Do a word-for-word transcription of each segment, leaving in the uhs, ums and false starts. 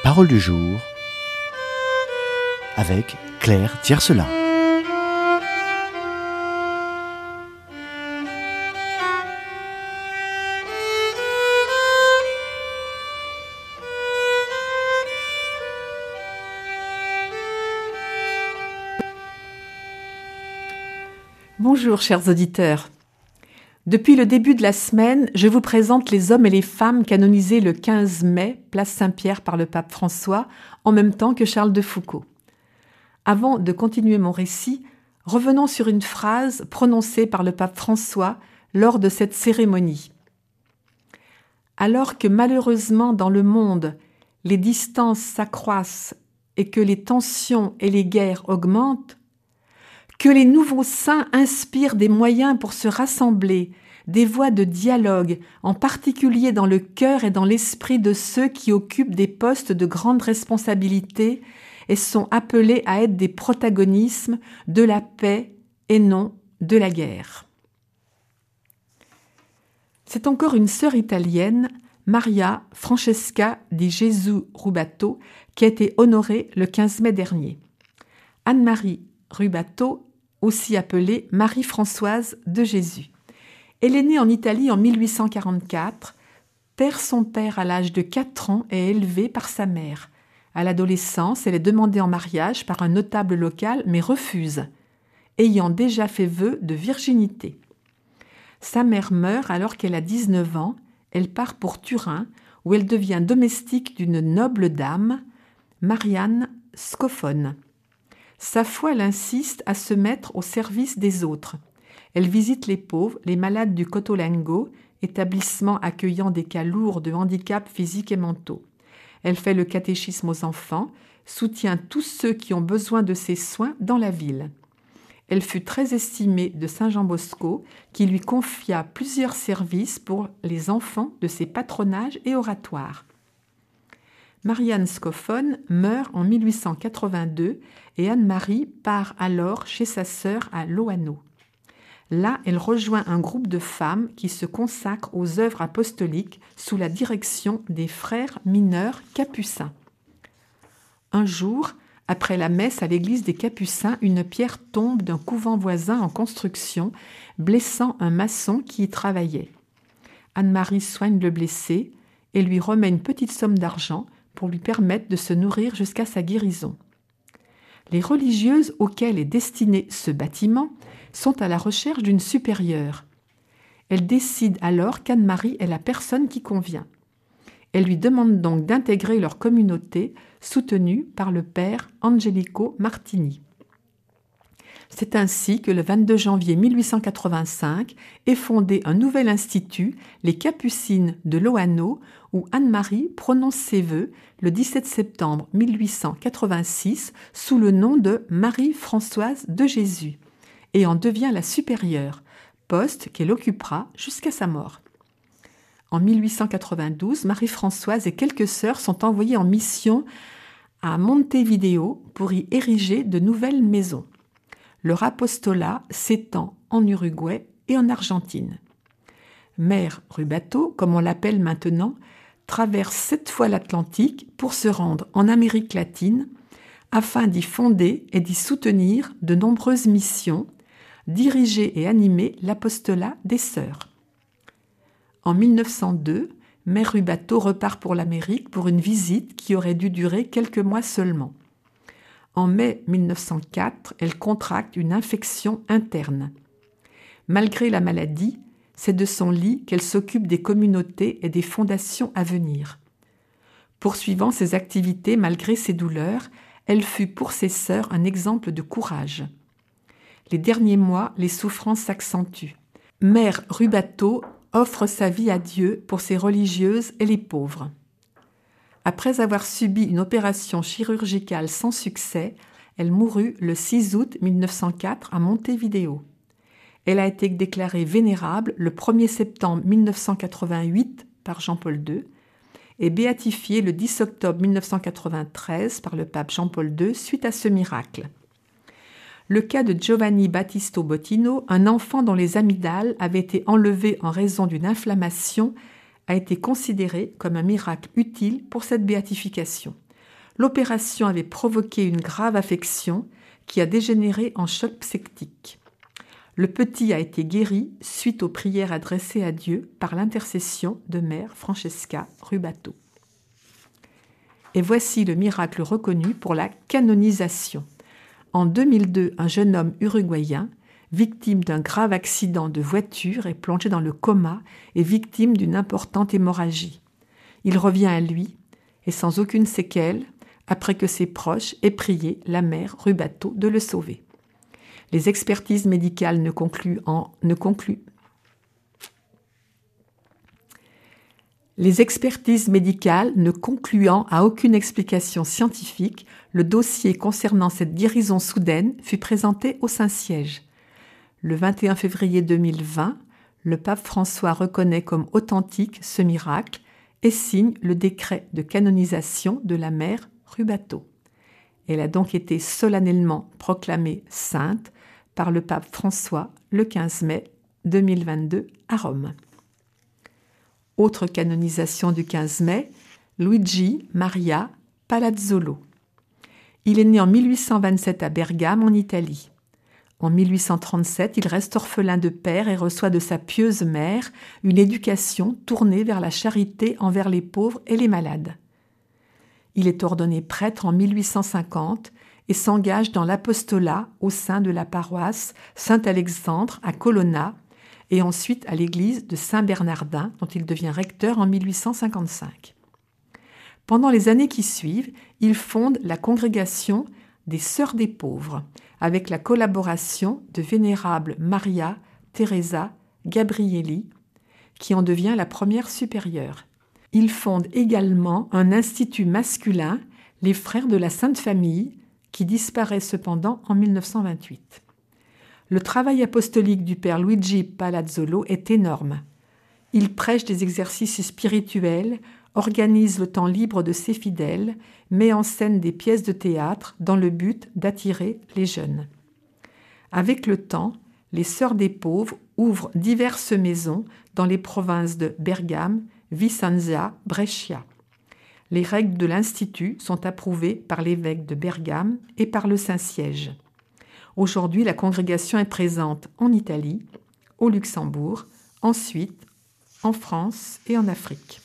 Parole du jour avec Claire Tiercelin. Bonjour chers auditeurs. Depuis le début de la semaine, je vous présente les hommes et les femmes canonisés le quinze mai, place Saint-Pierre par le pape François, en même temps que Charles de Foucauld. Avant de continuer mon récit, revenons sur une phrase prononcée par le pape François lors de cette cérémonie. Alors que malheureusement dans le monde, les distances s'accroissent et que les tensions et les guerres augmentent, que les nouveaux saints inspirent des moyens pour se rassembler, des voies de dialogue, en particulier dans le cœur et dans l'esprit de ceux qui occupent des postes de grande responsabilité et sont appelés à être des protagonismes de la paix et non de la guerre. C'est encore une sœur italienne, Maria Francesca di Gesù Rubato, qui a été honorée le quinze mai dernier. Anne-Marie Rubato, aussi appelée Marie-Françoise de Jésus. Elle est née en Italie en mille huit cent quarante-quatre, perd son père à l'âge de quatre ans et est élevée par sa mère. À l'adolescence, elle est demandée en mariage par un notable local mais refuse, ayant déjà fait vœu de virginité. Sa mère meurt alors qu'elle a dix-neuf ans, elle part pour Turin où elle devient domestique d'une noble dame, Marianne Scoffone. Sa foi l'insiste à se mettre au service des autres. Elle visite les pauvres, les malades du Cotolengo, établissement accueillant des cas lourds de handicap physiques et mentaux. Elle fait le catéchisme aux enfants, soutient tous ceux qui ont besoin de ses soins dans la ville. Elle fut très estimée de Saint Jean Bosco, qui lui confia plusieurs services pour les enfants de ses patronages et oratoires. Marianne Scoffone meurt en mille huit cent quatre-vingt-deux et Anne-Marie part alors chez sa sœur à Loano. Là, elle rejoint un groupe de femmes qui se consacrent aux œuvres apostoliques sous la direction des frères mineurs capucins. Un jour, après la messe à l'église des Capucins, une pierre tombe d'un couvent voisin en construction, blessant un maçon qui y travaillait. Anne-Marie soigne le blessé et lui remet une petite somme d'argent pour lui permettre de se nourrir jusqu'à sa guérison. Les religieuses auxquelles est destiné ce bâtiment sont à la recherche d'une supérieure. Elles décident alors qu'Anne-Marie est la personne qui convient. Elles lui demandent donc d'intégrer leur communauté soutenue par le père Angelico Martini. C'est ainsi que le vingt-deux janvier mille huit cent quatre-vingt-cinq est fondé un nouvel institut, les Capucines de Loano, où Anne-Marie prononce ses vœux le dix-sept septembre mille huit cent quatre-vingt-six sous le nom de Marie-Françoise de Jésus et en devient la supérieure, poste qu'elle occupera jusqu'à sa mort. En mille huit cent quatre-vingt-douze, Marie-Françoise et quelques sœurs sont envoyées en mission à Montevideo pour y ériger de nouvelles maisons. Leur apostolat s'étend en Uruguay et en Argentine. Mère Rubato, comme on l'appelle maintenant, traverse sept fois l'Atlantique pour se rendre en Amérique latine afin d'y fonder et d'y soutenir de nombreuses missions, diriger et animer l'apostolat des sœurs. En mille neuf cent deux, Mère Rubato repart pour l'Amérique pour une visite qui aurait dû durer quelques mois seulement. En mai mille neuf cent quatre, elle contracte une infection interne. Malgré la maladie, c'est de son lit qu'elle s'occupe des communautés et des fondations à venir. Poursuivant ses activités malgré ses douleurs, elle fut pour ses sœurs un exemple de courage. Les derniers mois, les souffrances s'accentuent. Mère Rubato offre sa vie à Dieu pour ses religieuses et les pauvres. Après avoir subi une opération chirurgicale sans succès, elle mourut le six août mille neuf cent quatre à Montevideo. Elle a été déclarée vénérable le premier septembre mille neuf cent quatre-vingt-huit par Jean-Paul deux et béatifiée le dix octobre mille neuf cent quatre-vingt-treize par le pape Jean-Paul deux suite à ce miracle. Le cas de Giovanni Battista Bottino, un enfant dont les amygdales avaient été enlevées en raison d'une inflammation, a été considéré comme un miracle utile pour cette béatification. L'opération avait provoqué une grave affection qui a dégénéré en choc septique. Le petit a été guéri suite aux prières adressées à Dieu par l'intercession de Mère Francesca Rubato. Et voici le miracle reconnu pour la canonisation. En deux mille deux, un jeune homme uruguayen, victime d'un grave accident de voiture, est plongé dans le coma et victime d'une importante hémorragie. Il revient à lui et sans aucune séquelle, après que ses proches aient prié la mère Rubato de le sauver. Les expertises médicales ne concluent en, ne concluent. Les expertises médicales ne concluant à aucune explication scientifique, le dossier concernant cette guérison soudaine fut présenté au Saint-Siège. Le vingt et un février deux mille vingt, le pape François reconnaît comme authentique ce miracle et signe le décret de canonisation de la mère Rubato. Elle a donc été solennellement proclamée sainte par le pape François le quinze mai deux mille vingt-deux à Rome. Autre canonisation du quinze mai, Luigi Maria Palazzolo. Il est né en mille huit cent vingt-sept à Bergame, en Italie. En mille huit cent trente-sept, il reste orphelin de père et reçoit de sa pieuse mère une éducation tournée vers la charité envers les pauvres et les malades. Il est ordonné prêtre en mille huit cent cinquante et s'engage dans l'apostolat au sein de la paroisse Saint-Alexandre à Colonna et ensuite à l'église de Saint-Bernardin, dont il devient recteur en mille huit cent cinquante-cinq. Pendant les années qui suivent, il fonde la congrégation des Sœurs des Pauvres, avec la collaboration de vénérable Maria Teresa Gabrielli, qui en devient la première supérieure. Il fonde également un institut masculin, les Frères de la Sainte Famille, qui disparaît cependant en mille neuf cent vingt-huit. Le travail apostolique du père Luigi Palazzolo est énorme. Il prêche des exercices spirituels, organise le temps libre de ses fidèles, met en scène des pièces de théâtre dans le but d'attirer les jeunes. Avec le temps, les Sœurs des Pauvres ouvrent diverses maisons dans les provinces de Bergame, Vicenza, Brescia. Les règles de l'Institut sont approuvées par l'évêque de Bergame et par le Saint-Siège. Aujourd'hui, la congrégation est présente en Italie, au Luxembourg, ensuite en France et en Afrique.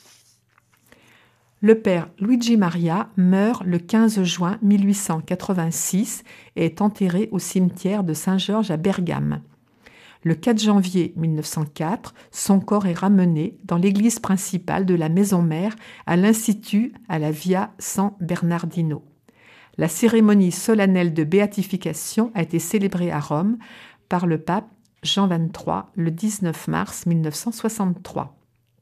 Le père Luigi Maria meurt le quinze juin mille huit cent quatre-vingt-six et est enterré au cimetière de Saint-Georges à Bergame. Le quatre janvier mille neuf cent quatre, son corps est ramené dans l'église principale de la Maison Mère à l'Institut à la Via San Bernardino. La cérémonie solennelle de béatification a été célébrée à Rome par le pape Jean vingt-trois le dix-neuf mars mille neuf cent soixante-trois.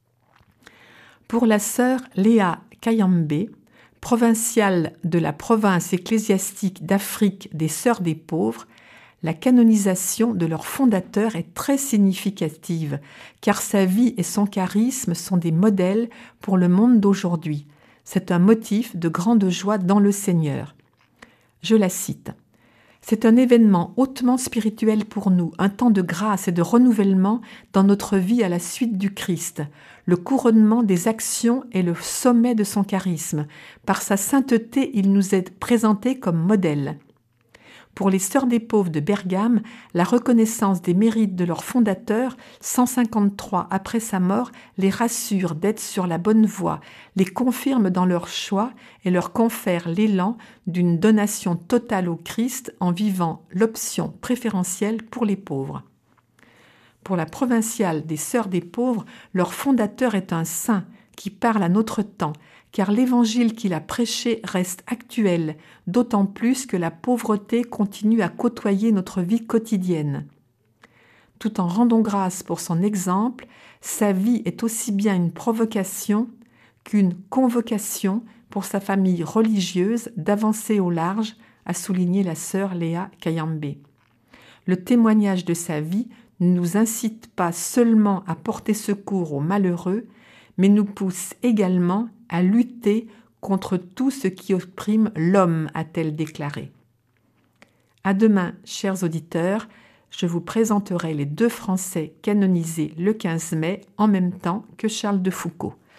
Pour la sœur Léa Kayambe, provinciale de la province ecclésiastique d'Afrique des Sœurs des Pauvres, la canonisation de leur fondateur est très significative, car sa vie et son charisme sont des modèles pour le monde d'aujourd'hui. C'est un motif de grande joie dans le Seigneur. Je la cite. « C'est un événement hautement spirituel pour nous, un temps de grâce et de renouvellement dans notre vie à la suite du Christ. Le couronnement des actions est le sommet de son charisme. Par sa sainteté, il nous est présenté comme modèle. » Pour les Sœurs des Pauvres de Bergame, la reconnaissance des mérites de leur fondateur, cent cinquante-trois après sa mort, les rassure d'être sur la bonne voie, les confirme dans leur choix et leur confère l'élan d'une donation totale au Christ en vivant l'option préférentielle pour les pauvres. Pour la provinciale des Sœurs des Pauvres, leur fondateur est un saint qui parle à notre temps, car l'évangile qu'il a prêché reste actuel, d'autant plus que la pauvreté continue à côtoyer notre vie quotidienne. Tout en rendant grâce pour son exemple, sa vie est aussi bien une provocation qu'une convocation pour sa famille religieuse d'avancer au large, a souligné la sœur Léa Kayambe. Le témoignage de sa vie ne nous incite pas seulement à porter secours aux malheureux, mais nous pousse également à lutter contre tout ce qui opprime l'homme, a-t-elle déclaré. À demain, chers auditeurs, je vous présenterai les deux Français canonisés le quinze mai en même temps que Charles de Foucauld.